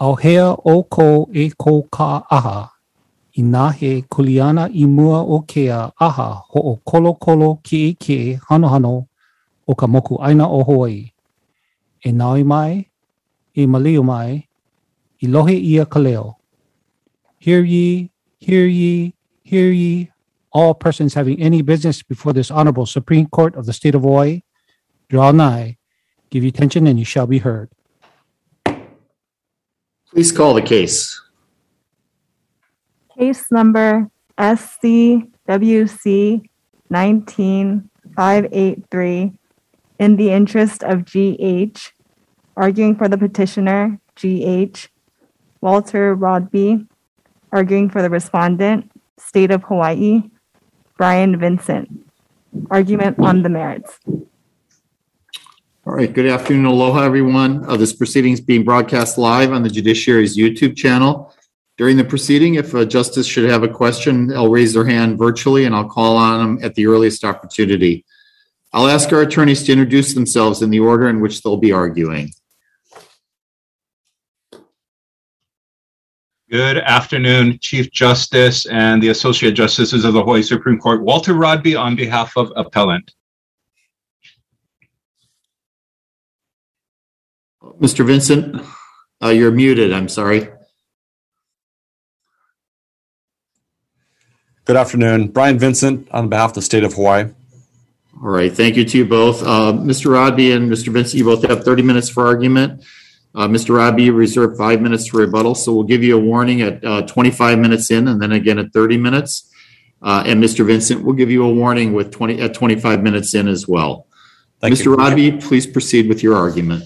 Auhea o ko e ko ka aha. I nā he kuleana I mua o kea aha ho o kolo kolo ki e hano hano o ka moku aina o Hawaii. E naoi mai, e malio mai, I lohe ia ka leo. Hear ye, hear ye, hear ye, all persons having any business before this Honorable Supreme Court of the State of Hawaii, draw nigh, give you attention, and you shall be heard. Please call the case. Case number SCWC 19583 in the interest of GH, arguing for the petitioner, GH, Walter Rodby, arguing for the respondent, State of Hawaii, Brian Vincent. Argument on the merits. All right, good afternoon, aloha, everyone. This proceeding is being broadcast live on the Judiciary's YouTube channel. During the proceeding, if a justice should have a question, they'll raise their hand virtually, and I'll call on them at the earliest opportunity. I'll ask our attorneys to introduce themselves in the order in which they'll be arguing. Good afternoon, Chief Justice and the Associate Justices of the Hawaii Supreme Court. Walter Rodby on behalf of Appellant. Mr. Vincent, you're muted, I'm sorry. Good afternoon. Brian Vincent on behalf of the State of Hawaii. All right, thank you to you both. Mr. Rodby and Mr. Vincent, you both have 30 minutes for argument. Mr. Rodby, you reserve 5 minutes for rebuttal, so we'll give you a warning at 25 minutes in and then again at 30 minutes. And Mr. Vincent, we'll give you a warning with 25 minutes in as well. Mr. Rodby, please proceed with your argument.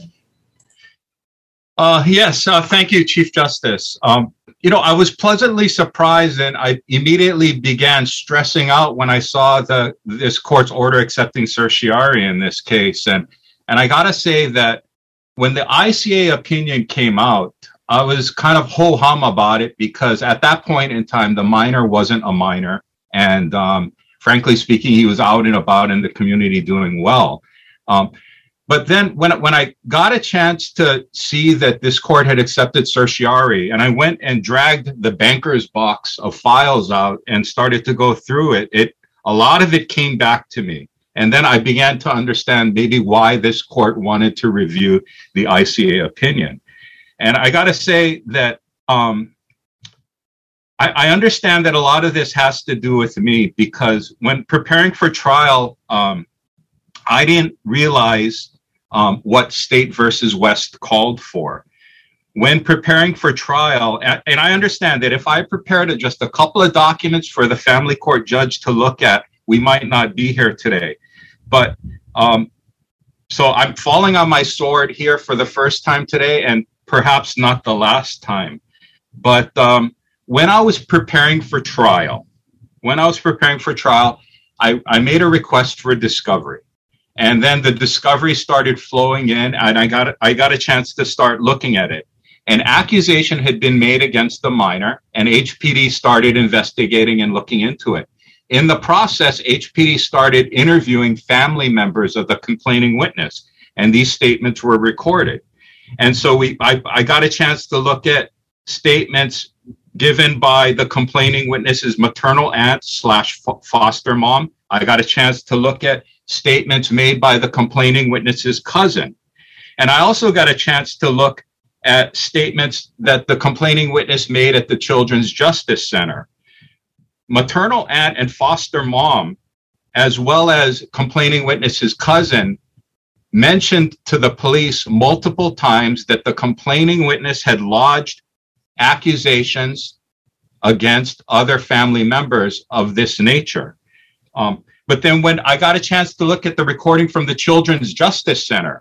Yes, thank you, Chief Justice. I was pleasantly surprised and I immediately began stressing out when I saw this court's order accepting certiorari in this case. And I got to say that when the ICA opinion came out, I was kind of ho-hum about it because at that point in time, the minor wasn't a minor. And frankly speaking, he was out and about in the community doing well. But then when I got a chance to see that this court had accepted certiorari, and I went and dragged the banker's box of files out and started to go through it, a lot of it came back to me. And then I began to understand maybe why this court wanted to review the ICA opinion. And I got to say that I understand that a lot of this has to do with me because when preparing for trial, I didn't realize what State versus West called for. When preparing for trial, and I understand that if I prepared just a couple of documents for the family court judge to look at, we might not be here today. But so I'm falling on my sword here for the first time today and perhaps not the last time. But when I was preparing for trial, I made a request for discovery. And then the discovery started flowing in and I got a chance to start looking at it. An accusation had been made against the minor and HPD started investigating and looking into it. In the process, HPD started interviewing family members of the complaining witness, and these statements were recorded. And so I got a chance to look at statements given by the complaining witness's maternal aunt / foster mom. I got a chance to look at statements made by the complaining witness's cousin. And I also got a chance to look at statements that the complaining witness made at the Children's Justice Center. Maternal aunt and foster mom, as well as complaining witness's cousin, mentioned to the police multiple times that the complaining witness had lodged accusations against other family members of this nature. But then when I got a chance to look at the recording from the Children's Justice Center,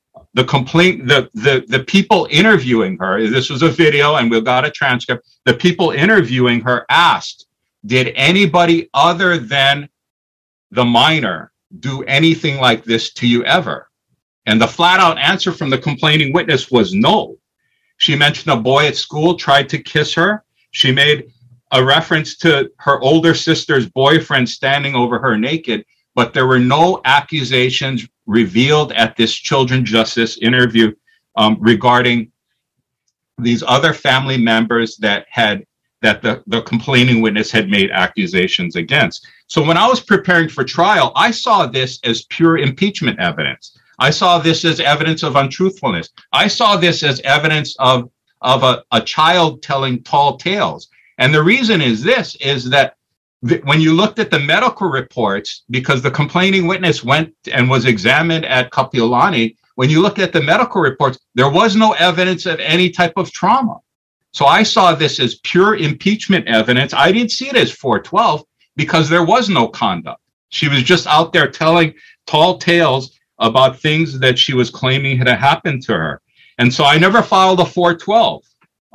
the people interviewing her, this was a video and we got a transcript, the people interviewing her asked, did anybody other than the minor do anything like this to you ever? And the flat out answer from the complaining witness was no. She mentioned a boy at school tried to kiss her. She made a reference to her older sister's boyfriend standing over her naked, but there were no accusations revealed at this Children's Justice interview regarding these other family members that the complaining witness had made accusations against. So when I was preparing for trial, I saw this as pure impeachment evidence. I saw this as evidence of untruthfulness. I saw this as evidence of a child telling tall tales. And the reason is that when you looked at the medical reports, because the complaining witness went and was examined at Kapiolani, when you look at the medical reports, there was no evidence of any type of trauma. So I saw this as pure impeachment evidence. I didn't see it as 412 because there was no conduct. She was just out there telling tall tales about things that she was claiming had happened to her. And so I never filed a 412.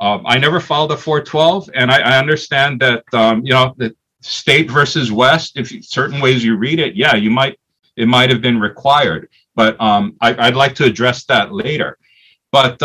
And I understand that, the state versus West, if certain ways you read it, yeah, it might have been required. But I'd like to address that later. But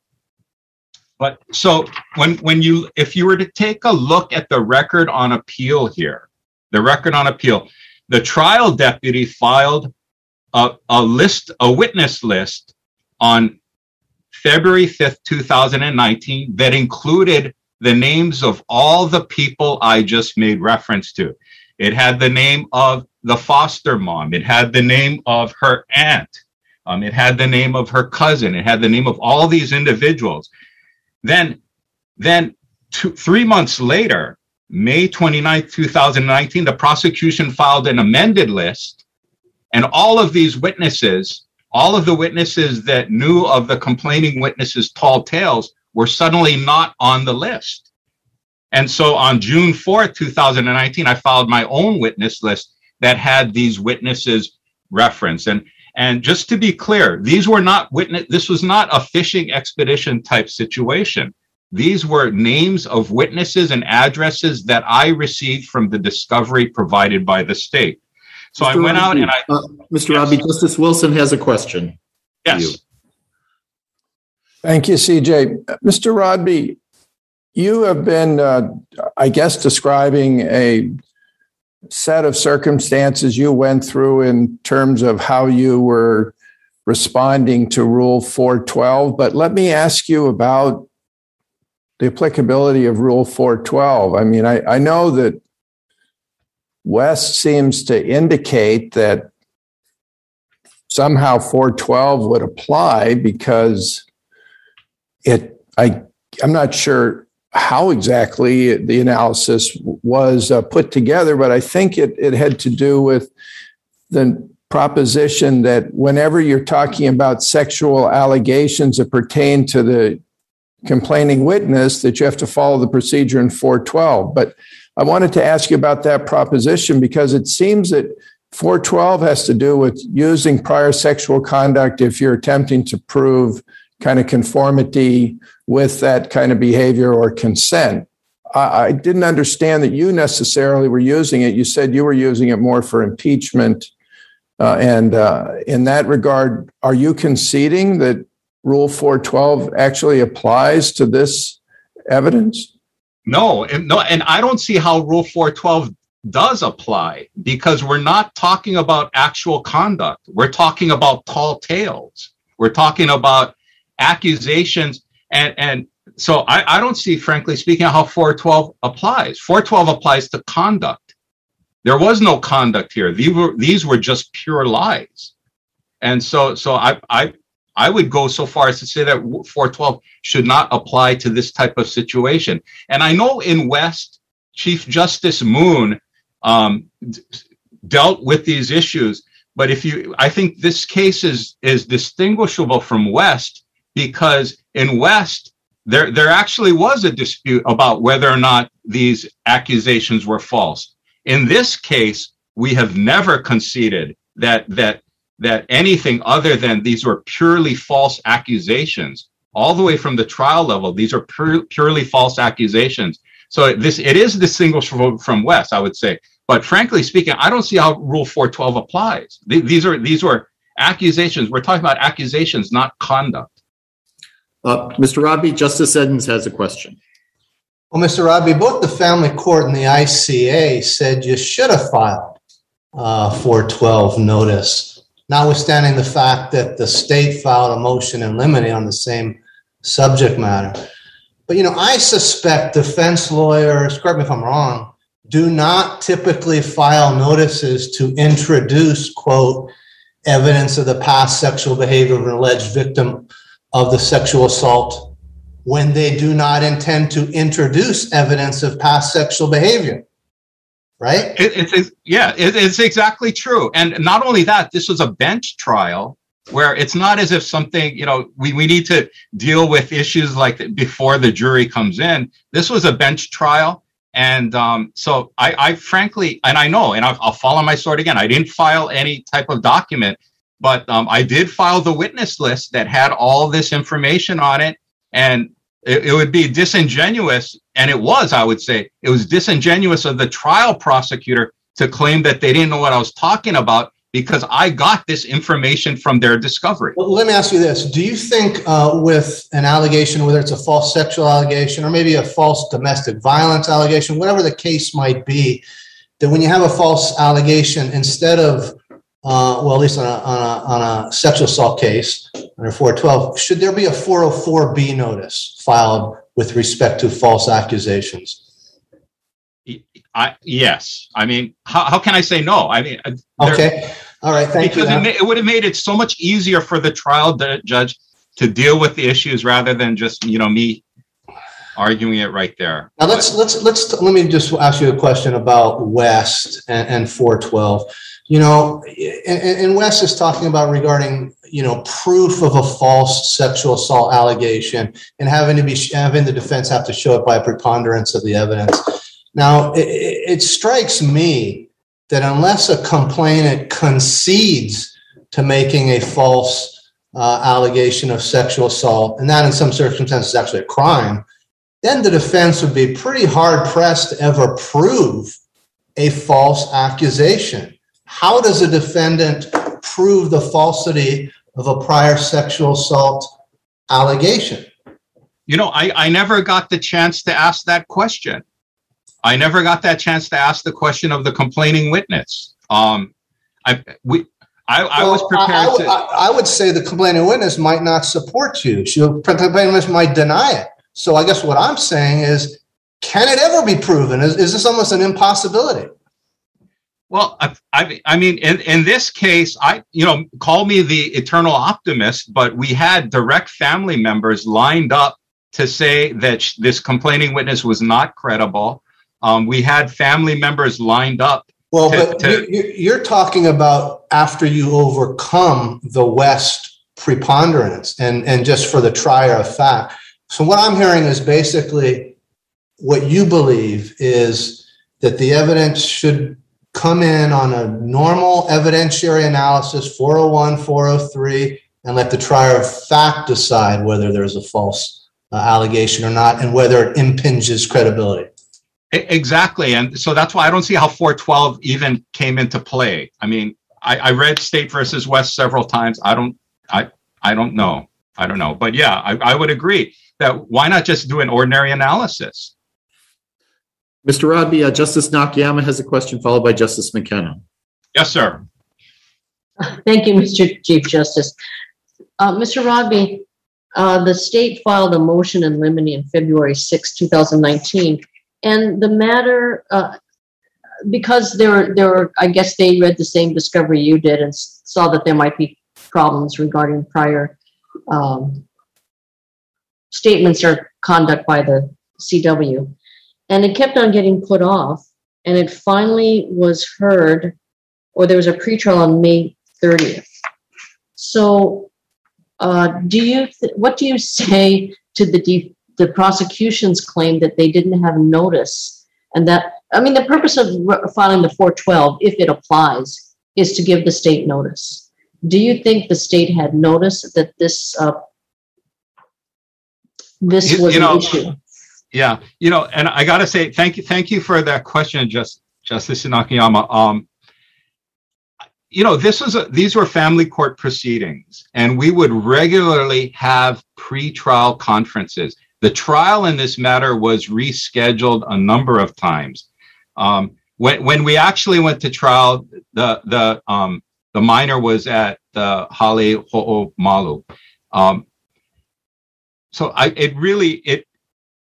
so if you were to take a look at the record on appeal here, the trial deputy filed a witness list on February 5th, 2019, that included the names of all the people I just made reference to. It had the name of the foster mom. It had the name of her aunt. It had the name of her cousin. It had the name of all these individuals. Then 3 months later, May 29th, 2019, the prosecution filed an amended list, and all of these witnesses, all of the witnesses that knew of the complaining witnesses' tall tales, were suddenly not on the list. And so on June 4th, 2019, I filed my own witness list that had these witnesses referenced. And just to be clear, this was not a fishing expedition type situation. These were names of witnesses and addresses that I received from the discovery provided by the state. So Mr. I went out and Mr. Yes. Robbie, Justice Wilson has a question. Yes. Thank you, CJ. Mr. Rodby, you have been, describing a set of circumstances you went through in terms of how you were responding to Rule 412. But let me ask you about the applicability of Rule 412. I mean, I know that West seems to indicate that somehow 412 would apply because I'm not sure how exactly the analysis was put together, but I think it had to do with the proposition that whenever you're talking about sexual allegations that pertain to the complaining witness, that you have to follow the procedure in 412. But I wanted to ask you about that proposition because it seems that 412 has to do with using prior sexual conduct if you're attempting to prove kind of conformity with that kind of behavior or consent. I didn't understand that you necessarily were using it. You said you were using it more for impeachment. And in that regard, are you conceding that Rule 412 actually applies to this evidence? No, and I don't see how Rule 412 does apply because we're not talking about actual conduct. We're talking about tall tales. We're talking about accusations. And so I don't see, frankly speaking, how 412 applies. 412 applies to conduct. There was no conduct here. These were just pure lies. And so I would go so far as to say that 412 should not apply to this type of situation. And I know in West, Chief Justice Moon dealt with these issues, but I think this case is distinguishable from West because in West, there actually was a dispute about whether or not these accusations were false. In this case, we have never conceded that anything other than these were purely false accusations, all the way from the trial level. These are purely false accusations. So it is distinguishable from West, I would say. But frankly speaking, I don't see how Rule 412 applies. These were accusations. We're talking about accusations, not conduct. Mr. Rodby, Justice Edens has a question. Well, Mr. Rodby, both the family court and the ICA said you should have filed 412 notice, notwithstanding the fact that the state filed a motion in limine on the same subject matter. But, I suspect defense lawyers, correct me if I'm wrong, do not typically file notices to introduce, quote, evidence of the past sexual behavior of an alleged victim of the sexual assault when they do not intend to introduce evidence of past sexual behavior. Right? It's exactly true. And not only that, this was a bench trial where it's not as if something, we need to deal with issues like before the jury comes in. This was a bench trial. And so I frankly, and I know, and I'll fall on my sword again, I didn't file any type of document, but I did file the witness list that had all this information on it. And it would be disingenuous, and it was, I would say, it was disingenuous of the trial prosecutor to claim that they didn't know what I was talking about because I got this information from their discovery. Well, let me ask you this. Do you think with an allegation, whether it's a false sexual allegation or maybe a false domestic violence allegation, whatever the case might be, that when you have a false allegation, instead of, at least on a sexual assault case under 412, should there be a 404B notice filed with respect to false accusations? Yes. I mean, how can I say no? I mean, okay. All right. Thank you. Because it would have made it so much easier for the trial judge to deal with the issues rather than just, me arguing it right there. Now let me just ask you a question about West and 412. And West is talking about regarding, proof of a false sexual assault allegation and having the defense have to show it by a preponderance of the evidence. Now, it strikes me that unless a complainant concedes to making a false allegation of sexual assault, and that in some circumstances is actually a crime, then the defense would be pretty hard-pressed to ever prove a false accusation. How does a defendant prove the falsity of a prior sexual assault allegation? I never got the chance to ask that question. I never got that chance to ask the question of the complaining witness. I was prepared I would say the complaining witness might not support you. The complaining witness might deny it. So I guess what I'm saying is, can it ever be proven? Is this almost an impossibility? Well, I mean, in this case, call me the eternal optimist, but we had direct family members lined up to say that this complaining witness was not credible. We had family members lined up. Well, you're talking about after you overcome the West preponderance and just for the trier of fact. So what I'm hearing is basically what you believe is that the evidence should come in on a normal evidentiary analysis, 401, 403, and let the trier of fact decide whether there's a false allegation or not and whether it impinges credibility. Exactly. And so that's why I don't see how 412 even came into play. I mean, I read State versus West several times. I don't know. But yeah, I would agree that why not just do an ordinary analysis? Mr. Rodby, Justice Nakayama has a question, followed by Justice McKenna. Yes, sir. Thank you, Mr. Chief Justice. Mr. Rodby, the state filed a motion in limine on February 6, 2019, and the matter, because there were, I guess they read the same discovery you did and saw that there might be problems regarding prior statements or conduct by the CW. And it kept on getting put off, and it finally was heard, or there was a pretrial on May 30th. So what do you say to the prosecution's claim that they didn't have notice? And that, I mean, the purpose of filing the 412, if it applies, is to give the state notice. Do you think the state had notice that this was an issue? Yeah, and I got to say, thank you for that question, Justice Nakayama. These were family court proceedings, and we would regularly have pre-trial conferences. The trial in this matter was rescheduled a number of times. When we actually went to trial, the minor was at the Hale Ho'omalu. So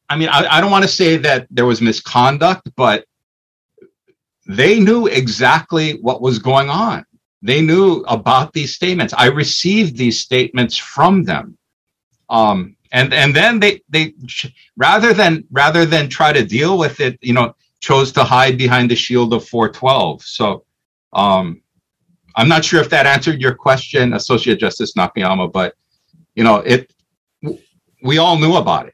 I don't want to say that there was misconduct, but they knew exactly what was going on. They knew about these statements. I received these statements from them. And then they rather than try to deal with it, chose to hide behind the shield of 412. So I'm not sure if that answered your question, Associate Justice Nakayama, but we all knew about it.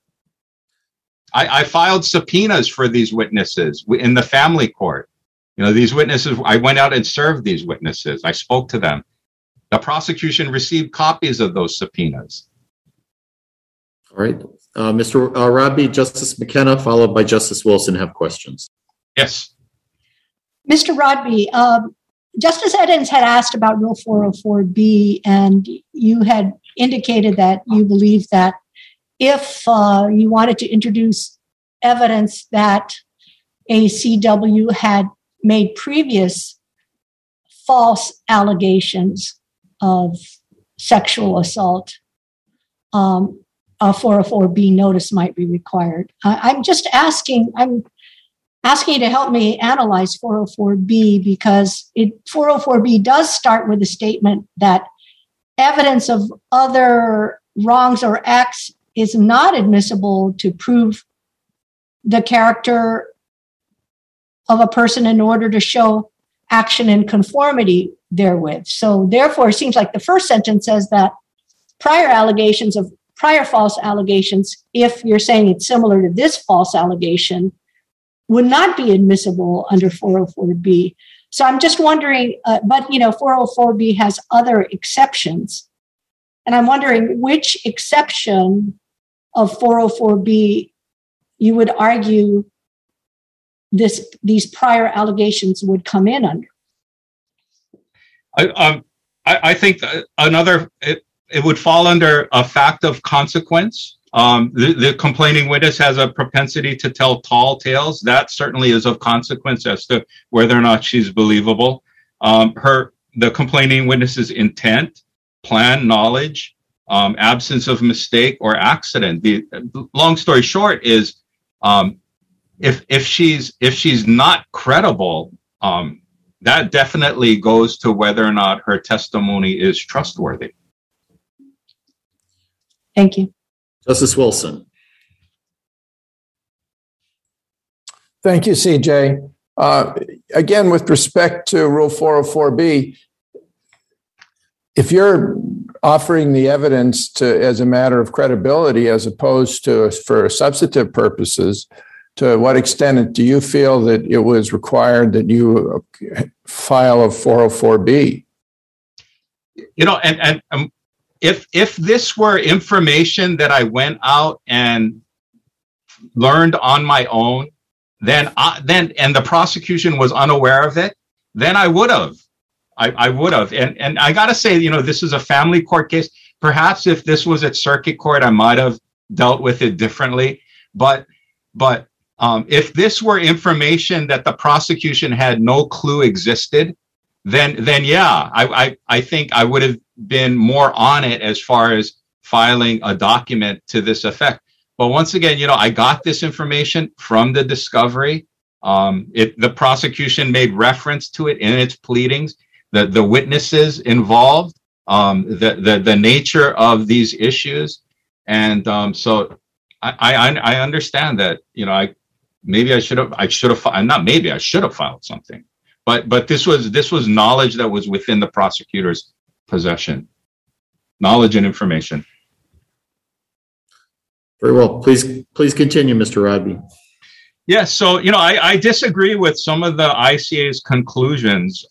I filed subpoenas for these witnesses in the family court. These witnesses, I went out and served these witnesses. I spoke to them. The prosecution received copies of those subpoenas. All right. Mr. Rodby, Justice McKenna, followed by Justice Wilson, have questions. Yes. Mr. Rodby, Justice Edens had asked about Rule 404B, and you had indicated that you believe that if you wanted to introduce evidence that a CW had made previous false allegations of sexual assault, a 404B notice might be required. I'm asking you to help me analyze 404B, because 404B does start with a statement that evidence of other wrongs or acts is not admissible to prove the character of a person in order to show action in conformity therewith. So therefore, it seems like the first sentence says that prior false allegations, if you're saying it's similar to this false allegation, would not be admissible under 404B. So I'm just wondering, but 404B has other exceptions. And I'm wondering which exception of 404B you would argue these prior allegations would come in under. I think it would fall under a fact of consequence. The complaining witness has a propensity to tell tall tales. That certainly is of consequence as to whether or not she's believable. The complaining witness's intent, plan, knowledge, absence of mistake or accident. The long story short is, if she's not credible, that definitely goes to whether or not her testimony is trustworthy. Thank you. Justice Wilson. Thank you, CJ. Again, with respect to Rule 404B, if you're offering the evidence as a matter of credibility as opposed to for substantive purposes, to what extent do you feel that it was required that you file a 404B? If this were information that I went out and learned on my own, then the prosecution was unaware of it, then I would have. I would have. And I got to say, this is a family court case. Perhaps if this was at circuit court, I might have dealt with it differently. But if this were information that the prosecution had no clue existed, then yeah, I think I would have been more on it as far as filing a document to this effect. But once again, I got this information from the discovery. The prosecution made reference to it in its pleadings. The witnesses involved, the nature of these issues, and so I understand that I should have filed something, but this was knowledge that was within the prosecutor's possession, knowledge and information. Very well. Please continue, Mr. Rodby. Yes. So I disagree with some of the ICA's conclusions.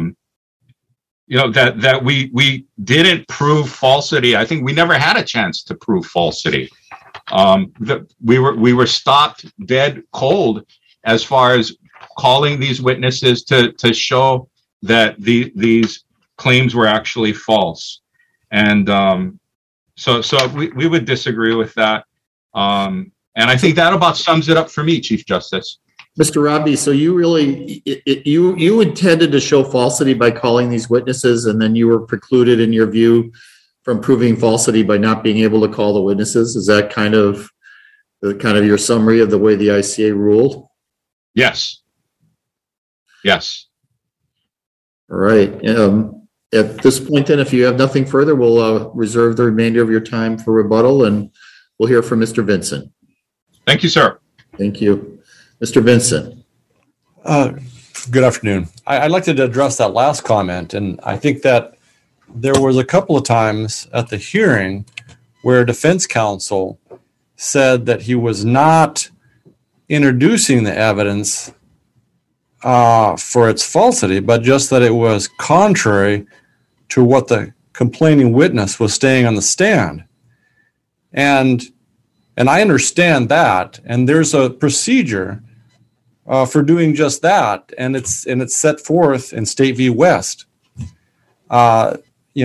That we didn't prove falsity. I think we never had a chance to prove falsity. We were stopped dead cold as far as calling these witnesses to show that these claims were actually false. And so we would disagree with that. And I think that about sums it up for me, Chief Justice. Mr. Rodby, so you really, you intended to show falsity by calling these witnesses, and then you were precluded, in your view, from proving falsity by not being able to call the witnesses? Is that kind of kind of your summary of the way the ICA ruled? Yes. Yes. All right. At this point, then, if you have nothing further, we'll reserve the remainder of your time for rebuttal, and we'll hear from Mr. Vincent. Thank you, sir. Thank you. Mr. Vincent. Good afternoon. I'd like to address that last comment, and I think that there was a couple of times at the hearing where defense counsel said that he was not introducing the evidence for its falsity, but just that it was contrary to what the complaining witness was saying on the stand. And I understand that, and there's a procedure for doing just that, and it's set forth in State v. West. And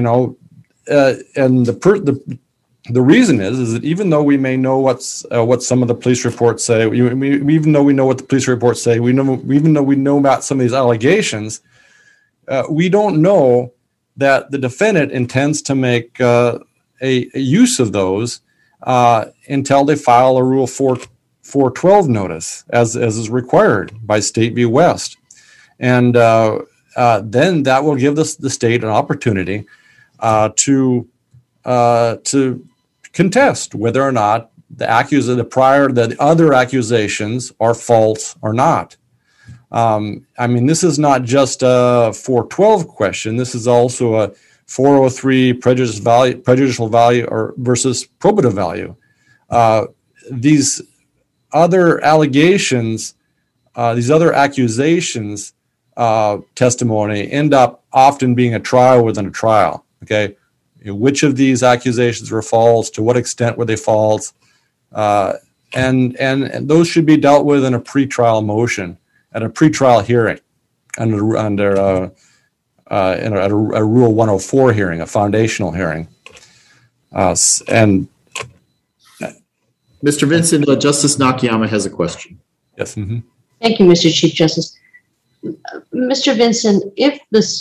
the reason is that even though we may know what some of the police reports say, even though we know what the police reports say, even though we know about some of these allegations, we don't know that the defendant intends to make a use of those until they file a Rule 412 notice, as is required by State v. West. And then that will give the state an opportunity to contest whether or not the other accusations are false or not. This is not just a 412 question. This is also a 403 prejudicial value or versus probative value. These other allegations, these other accusations, testimony end up often being a trial within a trial. Okay, which of these accusations were false? To what extent were they false? And those should be dealt with in a pretrial motion at a pretrial hearing under a Rule 104 hearing, a foundational hearing. And Mr. Vincent, Justice Nakayama has a question. Yes. Mm-hmm. Thank you, Mr. Chief Justice. Mr. Vincent, if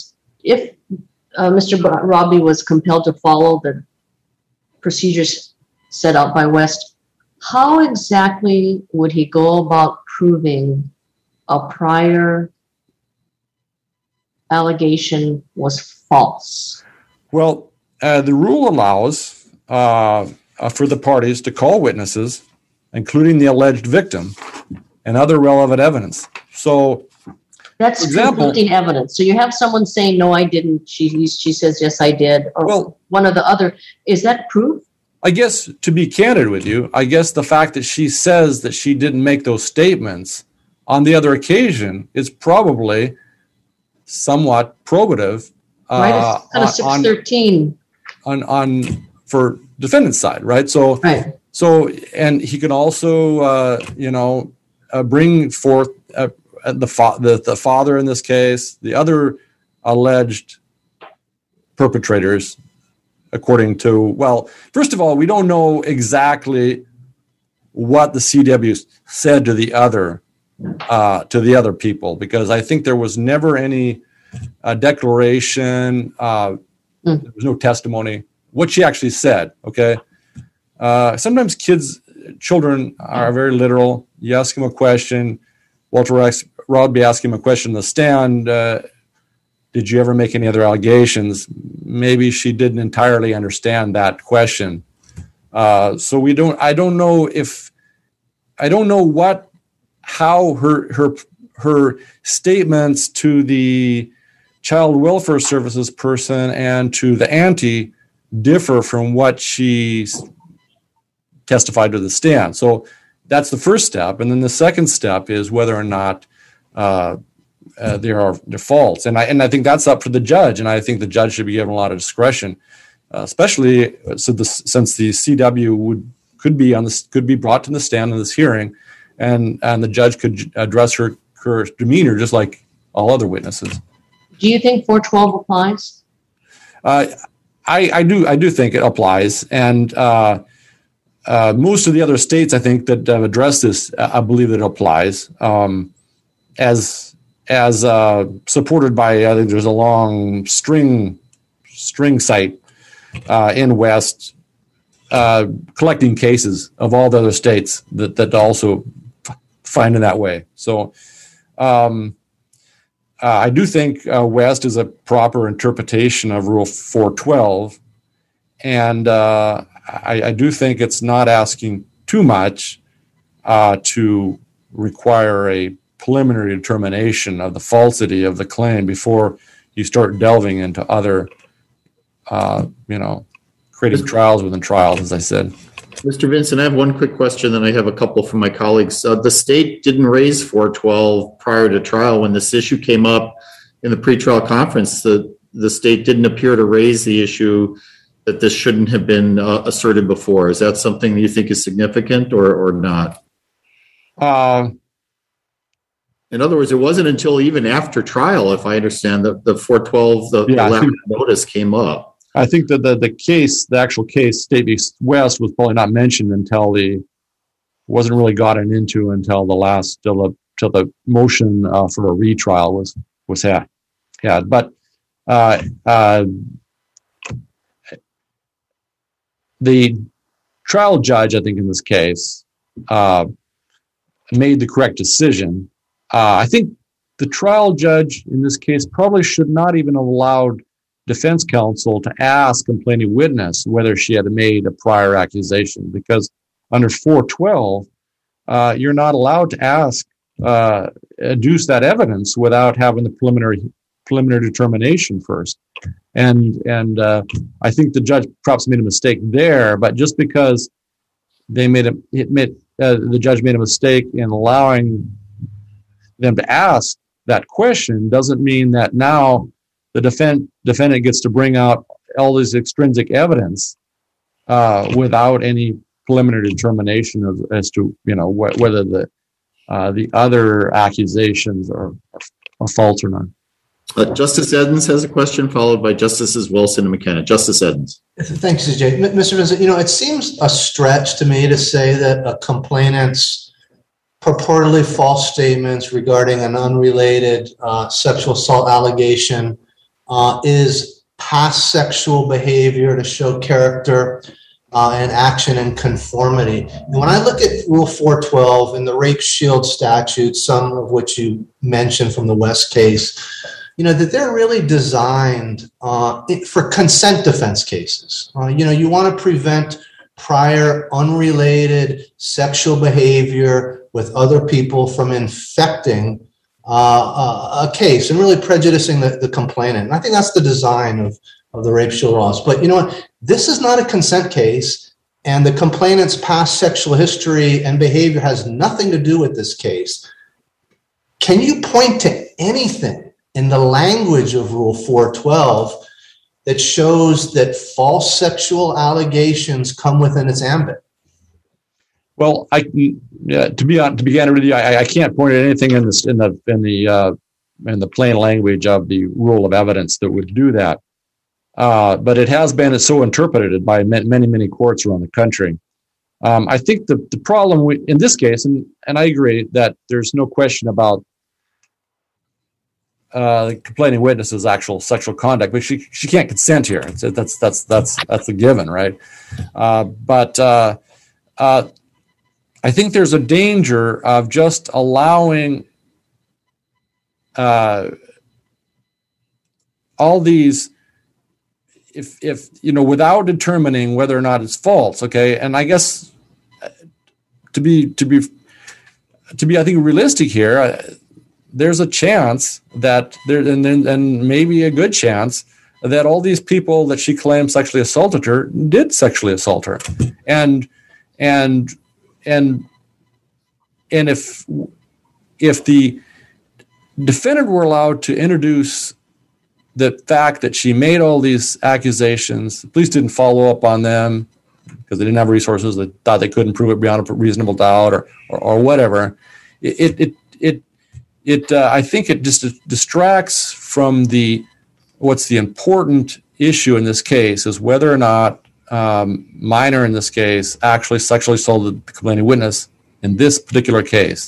Mr. Rodby was compelled to follow the procedures set out by West, how exactly would he go about proving a prior allegation was false? Well, the rule allows for the parties to call witnesses, including the alleged victim, and other relevant evidence. So, that's conflicting evidence. So you have someone saying, "No, I didn't." She says, "Yes, I did." Or one of the other. Is that proof? I guess, to be candid with you, I guess the fact that she says that she didn't make those statements on the other occasion is probably somewhat probative. Right, it's kind of 613 on for defendant's side, right? So, right. So, and he can also, bring forth the father in this case, the other alleged perpetrators, according to, well, first of all, we don't know exactly what the CW said to the other people, because I think there was never any declaration, there was no testimony, what she actually said, okay? Sometimes children are very literal. You ask them a question, Walter Rodby asked him a question on the stand, did you ever make any other allegations? Maybe she didn't entirely understand that question. So I don't know how her statements to the Child Welfare Services person and to the auntie differ from what she testified to the stand. So that's the first step. And then the second step is whether or not they're false. And I think that's up to the judge. And I think the judge should be given a lot of discretion, especially since the CW could be brought to the stand in this hearing, and the judge could address her demeanor just like all other witnesses. Do you think 412 applies? I do think it applies, and most of the other states, I think, that have addressed this, I believe that it applies. As supported by, I think there's a long string site in West collecting cases of all the other states that also find in that way. So I do think West is a proper interpretation of Rule 412, and I do think it's not asking too much to require a preliminary determination of the falsity of the claim before you start delving into other, creating trials within trials, as I said. Mr. Vincent, I have one quick question, then I have a couple from my colleagues. The state didn't raise 412 prior to trial. When this issue came up in the pretrial conference, the state didn't appear to raise the issue that this shouldn't have been asserted before. Is that something that you think is significant or not? In other words, it wasn't until even after trial, if I understand, the 412, the lack of notice came up. I think that the actual case, State v. West, was probably not mentioned until wasn't really gotten into until till the motion for a retrial was had. But the trial judge, I think, in this case, made the correct decision. I think the trial judge in this case probably should not even have allowed defense counsel to ask complaining witness whether she had made a prior accusation, because under 412, you're not allowed to adduce that evidence without having the preliminary determination first. And I think the judge perhaps made a mistake there, but just because the judge made a mistake in allowing them to ask that question doesn't mean that now the defendant gets to bring out all this extrinsic evidence without any preliminary determination as to whether the other accusations are false or not. Justice Edens has a question, followed by Justices Wilson and McKenna. Justice Edens. Thanks, CJ. Mr. Vincent, it seems a stretch to me to say that a complainant's purportedly false statements regarding an unrelated sexual assault allegation is past sexual behavior to show character and action and conformity. And when I look at Rule 412 and the rape shield statute, some of which you mentioned from the West case, that they're really designed for consent defense cases. You want to prevent prior unrelated sexual behavior with other people from infecting a case and really prejudicing the complainant. And I think that's the design of the rape shield laws. But you know what? This is not a consent case, and the complainant's past sexual history and behavior has nothing to do with this case. Can you point to anything in the language of Rule 412 that shows that false sexual allegations come within its ambit? Well, to be candid with you, I can't point at anything in the plain language of the rule of evidence that would do that. But it has been so interpreted by many courts around the country. I think the problem in this case, and I agree that there's no question about the complaining witness's actual sexual conduct, but she can't consent here. That's a given, right? But I think there's a danger of just allowing all these, if without determining whether or not it's false. Okay, and I guess to be I think realistic here, there's a chance that and maybe a good chance that all these people that she claimed sexually assaulted her did sexually assault her, and if the defendant were allowed to introduce the fact that she made all these accusations, the police didn't follow up on them because they didn't have resources, they thought they couldn't prove it beyond a reasonable doubt or whatever, I think it just distracts from what's the important issue in this case is whether or not minor in this case actually sexually assaulted the complaining witness in this particular case.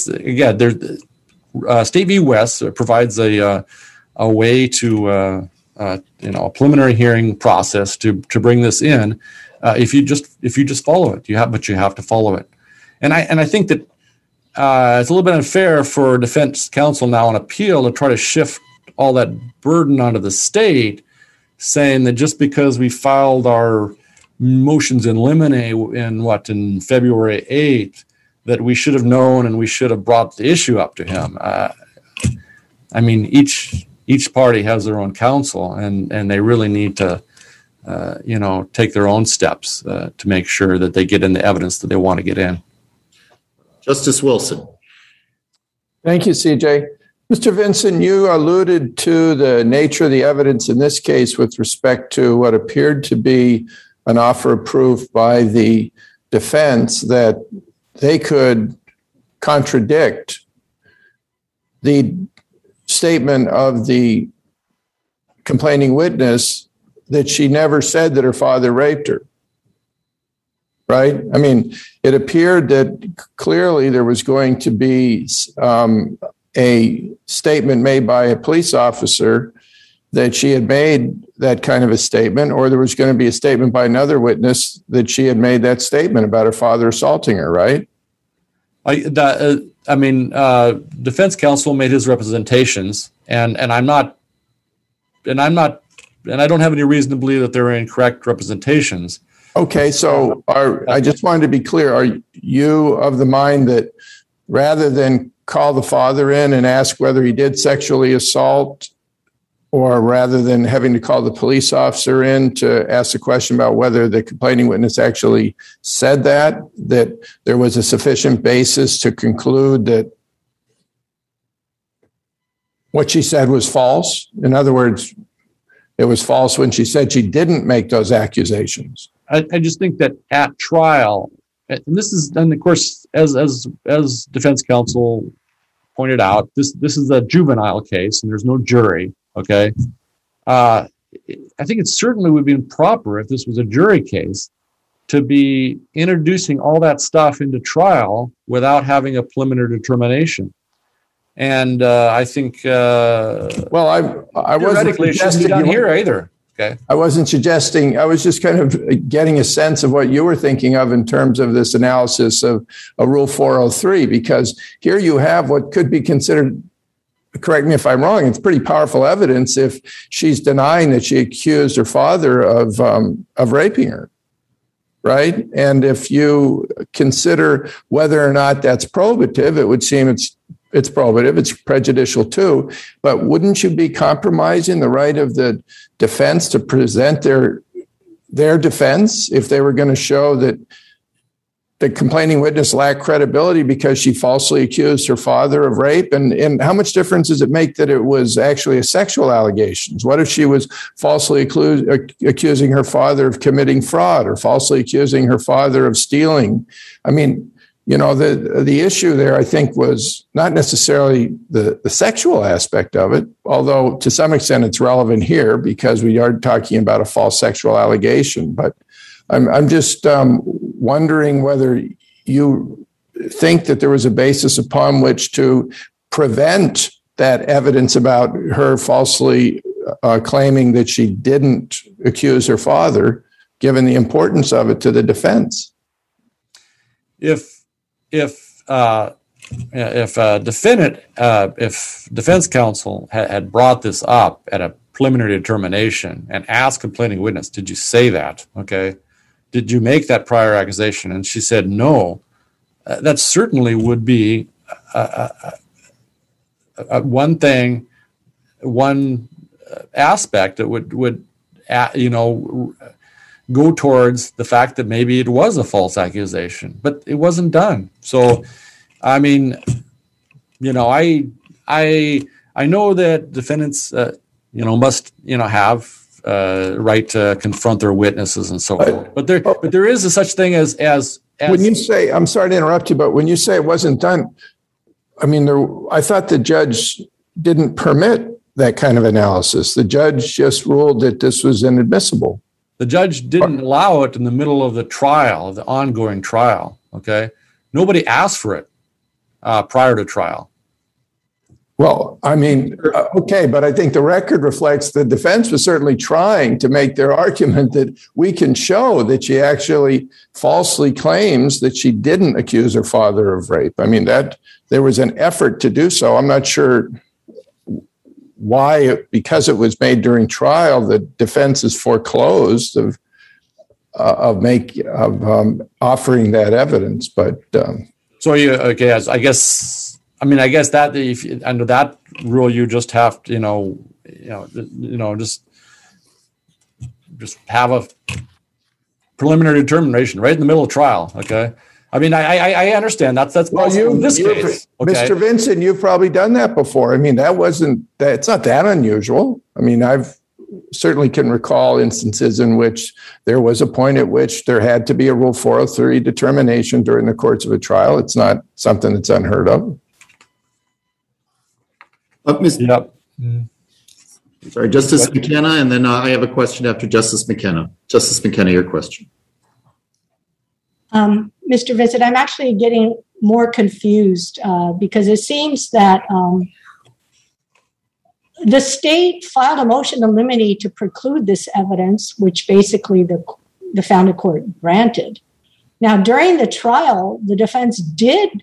State v. West provides a way to a preliminary hearing process to bring this in. If you just follow it, you have to follow it. And I think that it's a little bit unfair for defense counsel now on appeal to try to shift all that burden onto the state, saying that just because we filed our motions in limine in February 8th, that we should have known and we should have brought the issue up to him. I mean, each party has their own counsel, and they really need to, take their own steps to make sure that they get in the evidence that they want to get in. Justice Wilson. Thank you, CJ. Mr. Vinson, you alluded to the nature of the evidence in this case with respect to what appeared to be an offer of proof by the defense that they could contradict the statement of the complaining witness that she never said that her father raped her. Right? I mean, it appeared that clearly there was going to be a statement made by a police officer that she had made that kind of a statement, or there was going to be a statement by another witness that she had made that statement about her father assaulting her, right? Defense counsel made his representations, and I don't have any reason to believe that they're incorrect representations. Okay, so I just wanted to be clear. Are you of the mind that rather than call the father in and ask whether he did sexually assault, or rather than having to call the police officer in to ask the question about whether the complaining witness actually said that there was a sufficient basis to conclude that what she said was false? In other words, it was false when she said she didn't make those accusations. I just think that at trial, and of course, as defense counsel pointed out, this is a juvenile case and there's no jury. Okay, I think it certainly would be improper if this was a jury case to be introducing all that stuff into trial without having a preliminary determination. And I think, I wasn't suggesting done here either. Okay, I wasn't suggesting. I was just kind of getting a sense of what you were thinking of in terms of this analysis of a Rule 403, because here you have what could be considered, correct me if I'm wrong, it's pretty powerful evidence if she's denying that she accused her father of raping her, right? And if you consider whether or not that's probative, it would seem it's probative, it's prejudicial too, but wouldn't you be compromising the right of the defense to present their defense if they were going to show that the complaining witness lacked credibility because she falsely accused her father of rape? And how much difference does it make that it was actually a sexual allegations? What if she was falsely accusing her father of committing fraud or falsely accusing her father of stealing? I mean, the issue there, I think, was not necessarily the sexual aspect of it, although to some extent it's relevant here because we are talking about a false sexual allegation. But I'm just wondering whether you think that there was a basis upon which to prevent that evidence about her falsely claiming that she didn't accuse her father, given the importance of it to the defense. If defense counsel had brought this up at a preliminary determination and asked complaining witness, did you say that? Okay. Did you make that prior accusation? And she said no. That certainly would be one aspect that would go towards the fact that maybe it was a false accusation, but it wasn't done. So, I mean, I know that defendants, must, have right to confront their witnesses and so forth. But there is a such thing as when you say, I'm sorry to interrupt you, but when you say it wasn't done, I mean, I thought the judge didn't permit that kind of analysis. The judge just ruled that this was inadmissible. The judge didn't allow it in the middle of the trial, the ongoing trial. Okay, nobody asked for it prior to trial. Well, I mean, okay, but I think the record reflects the defense was certainly trying to make their argument that we can show that she actually falsely claims that she didn't accuse her father of rape. I mean, that there was an effort to do so. I'm not sure why, because it was made during trial, the defense is foreclosed of offering that evidence. But so I guess that if under that rule, you just have to, just have a preliminary determination right in the middle of trial. Okay. I mean, I understand that's possible in this case. Okay. Mr. Vinson, you've probably done that before. I mean, it's not that unusual. I mean, I've certainly can recall instances in which there was a point at which there had to be a Rule 403 determination during the course of a trial. It's not something that's unheard of. Yep. Sorry, Justice McKenna, and then I have a question after Justice McKenna. Justice McKenna, your question. Mr. Vincent, I'm actually getting more confused because it seems that the state filed a motion to limine to preclude this evidence, which basically the founding court granted. Now, during the trial, the defense did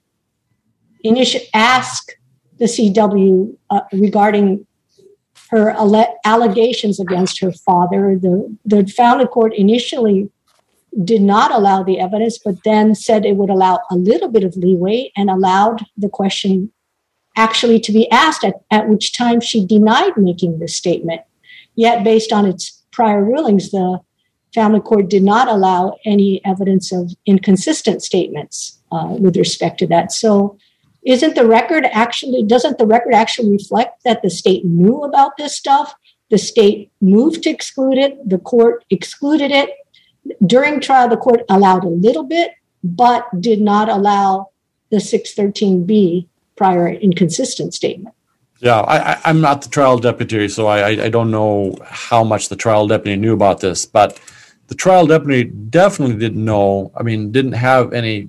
ask the CW regarding her allegations against her father. The founding court initially did not allow the evidence, but then said it would allow a little bit of leeway and allowed the question actually to be asked, at which time she denied making this statement. Yet, based on its prior rulings, the family court did not allow any evidence of inconsistent statements with respect to that. So doesn't the record actually reflect that the state knew about this stuff? The state moved to exclude it. The court excluded it. During trial, the court allowed a little bit, but did not allow the 613B prior inconsistent statement. Yeah, I'm not the trial deputy, so I don't know how much the trial deputy knew about this, but the trial deputy definitely didn't have any,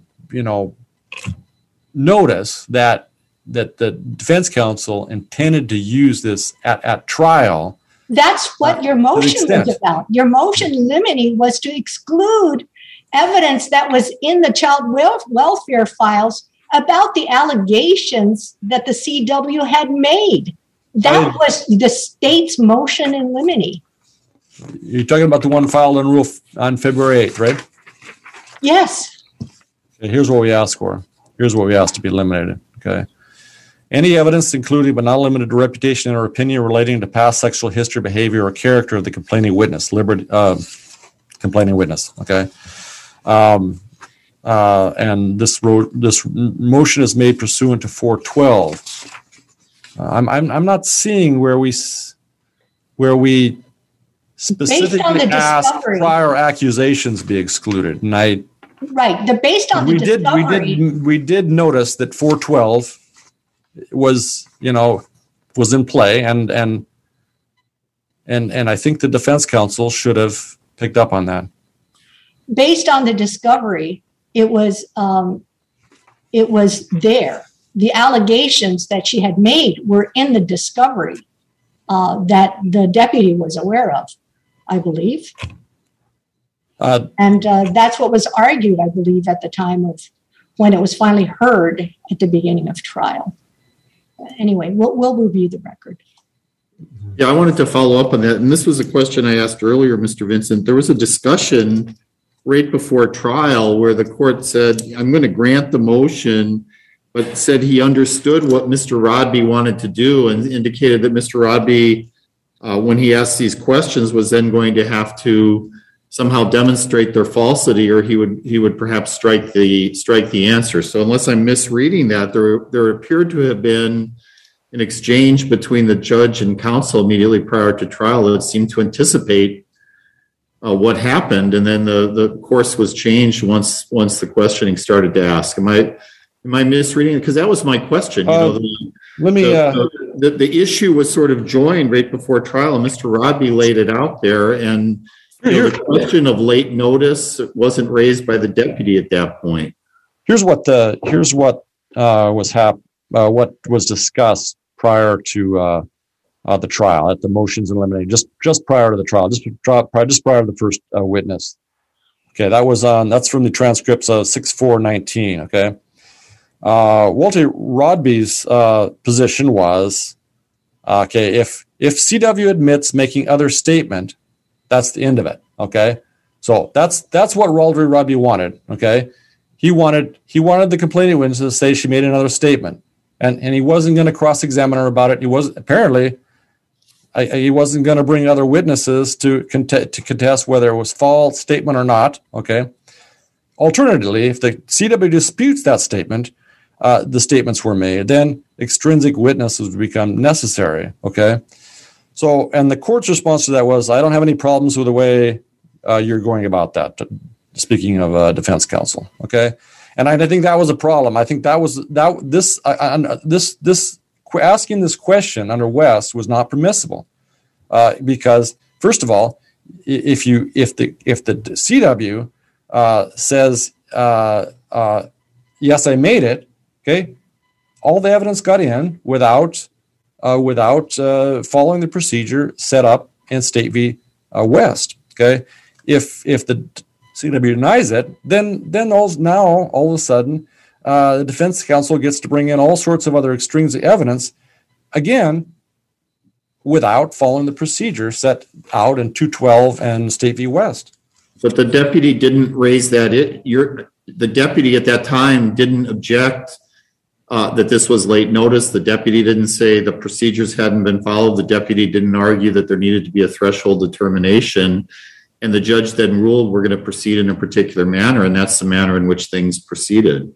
notice that the defense counsel intended to use this at trial. That's what your motion was about. Your motion limiting was to exclude evidence that was in the child welfare files about the allegations that the CW had made. That was the state's motion in limine. You're talking about the one filed on February 8th, right? Yes. Okay, here's what we asked for. Here's what we asked to be eliminated. Okay. Any evidence, including but not limited to reputation or opinion relating to past sexual history, behavior, or character of the complaining witness. Complaining witness. Okay. And this motion is made pursuant to 412. I'm not seeing where we specifically asked prior accusations be excluded, and based on the discovery. We did notice that 412 was in play, and I think the defense counsel should have picked up on that. Based on the discovery, it was there. The allegations that she had made were in the discovery that the deputy was aware of, I believe. And that's what was argued, I believe, at the time of when it was finally heard at the beginning of trial. Anyway, we'll review the record. Yeah, I wanted to follow up on that. And this was a question I asked earlier, Mr. Vincent. There was a discussion right before trial where the court said, I'm going to grant the motion, but said he understood what Mr. Rodby wanted to do and indicated that Mr. Rodby, when he asked these questions, was then going to have to somehow demonstrate their falsity, or he would perhaps strike the answer. So unless I'm misreading that, there appeared to have been an exchange between the judge and counsel immediately prior to trial that seemed to anticipate what happened, and then the course was changed once the questioning started to ask. Am I misreading it? Because that was my question. The issue was sort of joined right before trial, and Mr. Rodby laid it out there, and the question of late notice wasn't raised by the deputy at that point. Here's what was discussed prior to the trial, at the motions in limine, just prior to the trial, just prior to the first witness. Okay, that's from the transcripts of 6/4/19. Okay, Walter Rodby's position was, okay, if CW admits making other statement, that's the end of it. Okay, so that's what Walter Rodby wanted. Okay, he wanted the complaining witness to say she made another statement, and he wasn't going to cross-examine her about it. He wasn't going to bring other witnesses to contest whether it was false statement or not. Okay. Alternatively, if the CW disputes that statement, the statements were made, then extrinsic witnesses would become necessary. Okay. So, and the court's response to that was, I don't have any problems with the way you're going about that. Speaking of defense counsel. Okay. And I think that was a problem. I think asking this question under West was not permissible because, first of all, if the CW says yes, I made it, okay, all the evidence got in without following the procedure set up in State v. West. Okay, if the CW denies it, then all of a sudden. The defense counsel gets to bring in all sorts of other extrinsic evidence, again, without following the procedure set out in 212 and State v. West. But the deputy didn't raise that. The deputy at that time didn't object that this was late notice. The deputy didn't say the procedures hadn't been followed. The deputy didn't argue that there needed to be a threshold determination. And the judge then ruled we're going to proceed in a particular manner, and that's the manner in which things proceeded.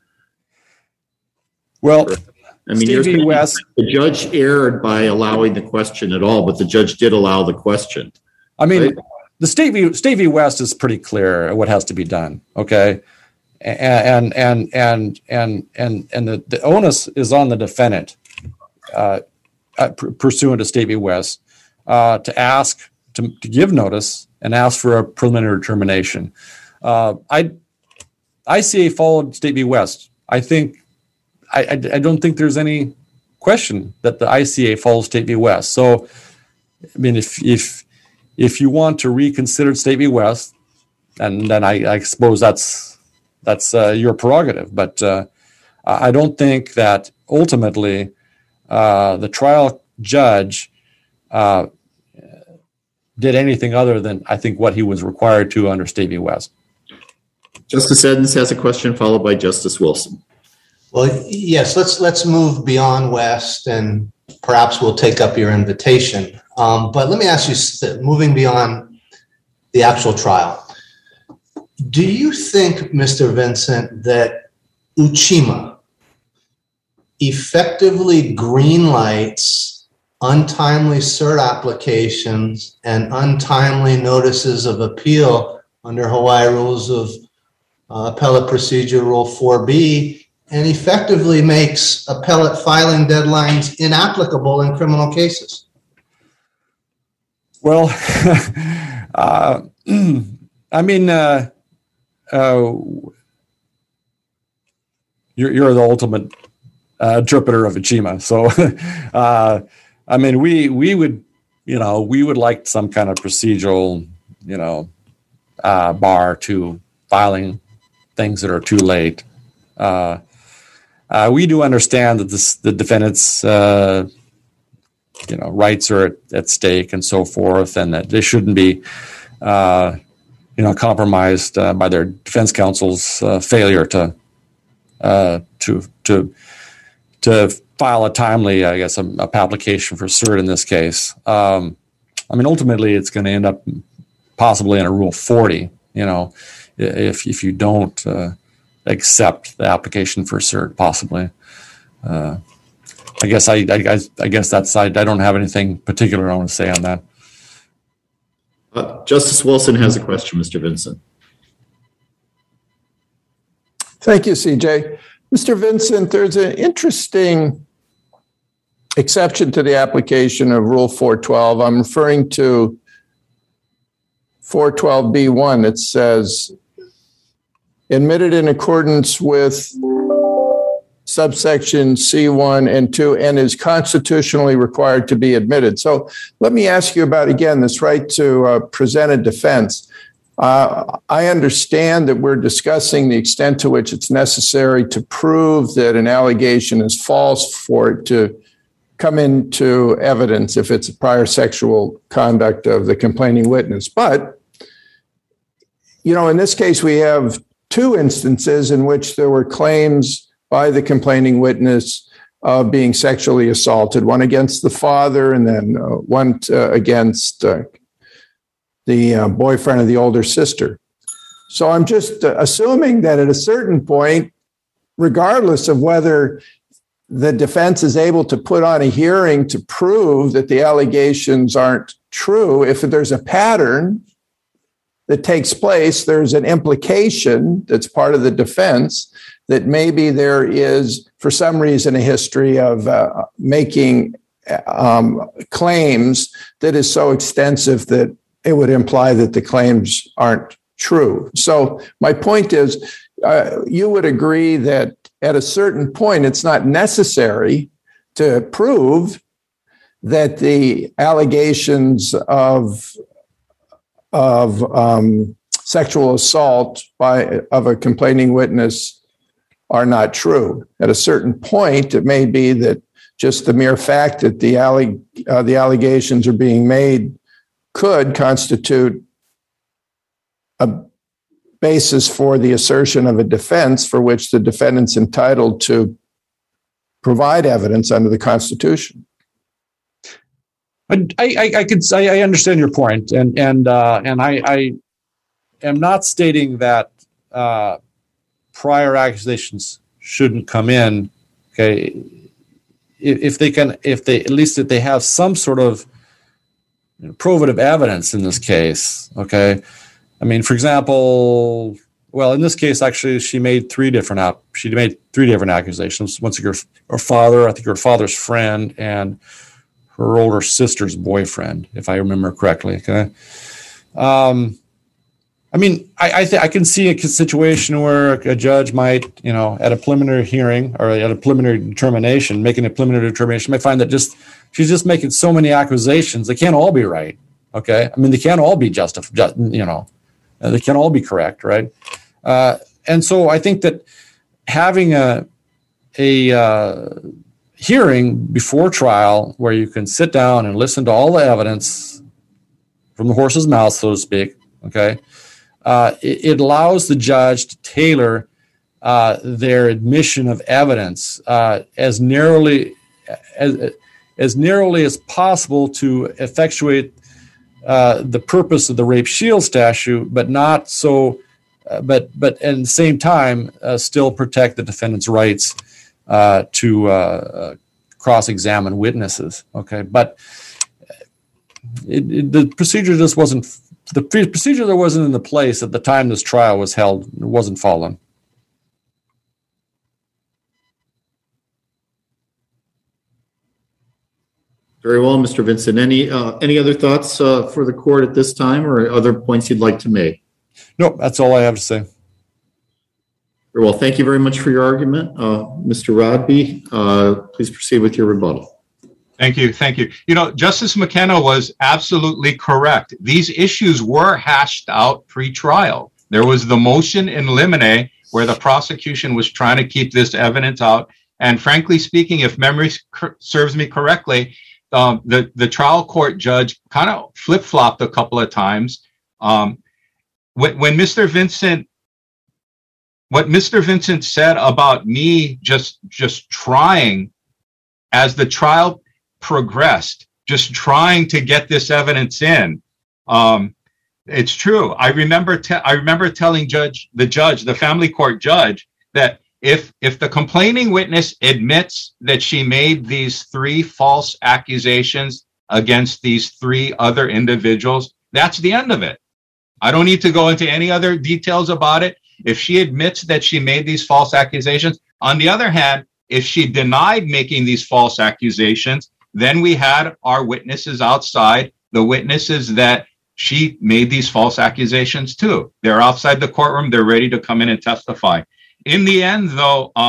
Well, I mean, the judge erred by allowing the question at all, but the judge did allow the question. I mean, right? The State v. West is pretty clear what has to be done. Okay, and the onus is on the defendant, pursuant to State v. West, to ask to give notice and ask for a preliminary determination. ICA followed State v. West. I don't think there's any question that the ICA follows State v. West. So, I mean, if you want to reconsider State v. West, and then I suppose that's your prerogative. But I don't think that ultimately the trial judge did anything other than I think what he was required to under State v. West. Justice Edens has a question, followed by Justice Wilson. Well, yes, let's move beyond West, and perhaps we'll take up your invitation. But let me ask you, moving beyond the actual trial, do you think, Mr. Vincent, that Uchima effectively greenlights untimely cert applications and untimely notices of appeal under Hawaii Rules of Appellate Procedure Rule 4B, and effectively makes appellate filing deadlines inapplicable in criminal cases? Well, I mean, you're the ultimate interpreter of Uchima. So, I mean, we would like some kind of procedural, bar to filing things that are too late. We do understand that the defendant's, rights are at stake and so forth, and that they shouldn't be, compromised by their defense counsel's failure to file a timely, I guess, a application for cert in this case. I mean, ultimately, it's going to end up possibly in a Rule 40. If you don't accept the application for cert, possibly. I guess that's I don't have anything particular I want to say on that. Justice Wilson has a question, Mr. Vincent. Thank you, CJ. Mr. Vincent, there's an interesting exception to the application of Rule 412. I'm referring to 412B1. It says, admitted in accordance with subsection C1 and 2 and is constitutionally required to be admitted. So let me ask you about, again, this right to present a defense. I understand that we're discussing the extent to which it's necessary to prove that an allegation is false for it to come into evidence if it's a prior sexual conduct of the complaining witness. But, you know, in this case, we have two instances in which there were claims by the complaining witness of being sexually assaulted, one against the father and then one against the boyfriend of the older sister. So I'm just assuming that at a certain point, regardless of whether the defense is able to put on a hearing to prove that the allegations aren't true, if there's a pattern that takes place, there's an implication that's part of the defense that maybe there is, for some reason, a history of making claims that is so extensive that it would imply that the claims aren't true. So my point is, you would agree that at a certain point, it's not necessary to prove that the allegations of sexual assault of a complaining witness are not true. At a certain point, it may be that just the mere fact that the allegations are being made could constitute a basis for the assertion of a defense for which the defendant's entitled to provide evidence under the Constitution. I understand your point, and I am not stating that prior accusations shouldn't come in. Okay, if they have some sort of probative evidence in this case. Okay, I mean, for example, well, in this case, actually, she made three different accusations. Once her father, I think her father's friend, and her older sister's boyfriend, if I remember correctly. Okay. I mean, I can see a situation where a judge might, at a preliminary hearing or at a preliminary determination, making a preliminary determination, might find that she's just making so many accusations. They can't all be right. Okay. I mean, they can't all be justified, they can't all be correct. Right. And so I think that having a hearing before trial where you can sit down and listen to all the evidence from the horse's mouth, so to speak. Okay. It allows the judge to tailor their admission of evidence as narrowly as possible to effectuate the purpose of the Rape Shield statute, but not so. But at the same time, still protect the defendant's rights to cross-examine witnesses. Okay, but the procedure just wasn't. The procedure that wasn't in the place at the time this trial was held wasn't followed. Very well, Mr. Vincent. Any other thoughts for the court at this time, or other points you'd like to make? No, that's all I have to say. Very well. Thank you very much for your argument, Mr. Rodby. Please proceed with your rebuttal. Thank you. Justice McKenna was absolutely correct. These issues were hashed out pre-trial. There was the motion in limine where the prosecution was trying to keep this evidence out. And frankly speaking, if memory serves me correctly, the trial court judge kind of flip-flopped a couple of times. When Mr. Vincent, what Mr. Vincent said about me just trying as the trial progressed, just trying to get this evidence in. It's true. I remember telling the family court judge, that if the complaining witness admits that she made these 3 false accusations against these 3 other individuals, that's the end of it. I don't need to go into any other details about it. If she admits that she made these false accusations, on the other hand, if she denied making these false accusations, then we had our witnesses outside, the witnesses that she made these false accusations to. They're outside the courtroom. They're ready to come in and testify. In the end, though,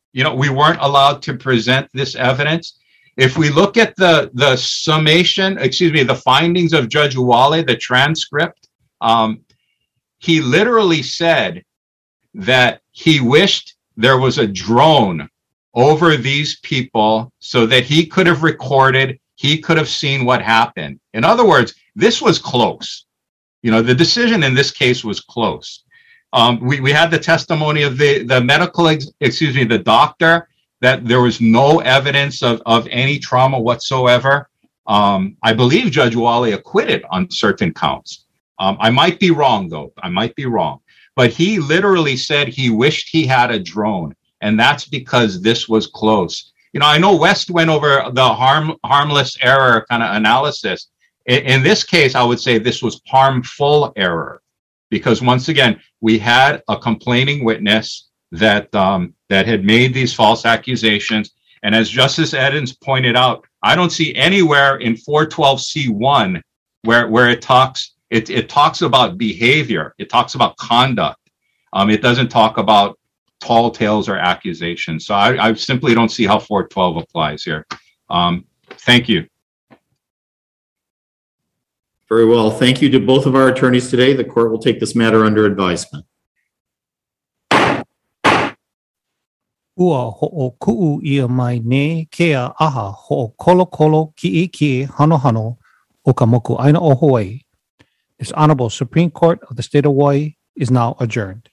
we weren't allowed to present this evidence. If we look at the summation, the findings of Judge Uwale, the transcript, he literally said that he wished there was a drone over these people so that he could have recorded, he could have seen what happened. In other words, this was close. The decision in this case was close. We had the testimony of the medical, the doctor, that there was no evidence of any trauma whatsoever. I believe Judge Uwale acquitted on certain counts. I might be wrong, though. But he literally said he wished he had a drone, and that's because this was close. I know West went over the harmless error kind of analysis. In this case, I would say this was harmful error, because once again, we had a complaining witness that had made these false accusations. And as Justice Edens pointed out, I don't see anywhere in 412C1 where it talks about behavior. It talks about conduct. It doesn't talk about tall tales or accusations. So I simply don't see how 412 applies here. Thank you. Very well. Thank you to both of our attorneys today. The court will take this matter under advisement. Ua ho'o ku'u ia mai ne kea aha ho'o kolo ki'i hano o ka moku aina o Hawaii. This Honorable Supreme Court of the State of Hawaii is now adjourned.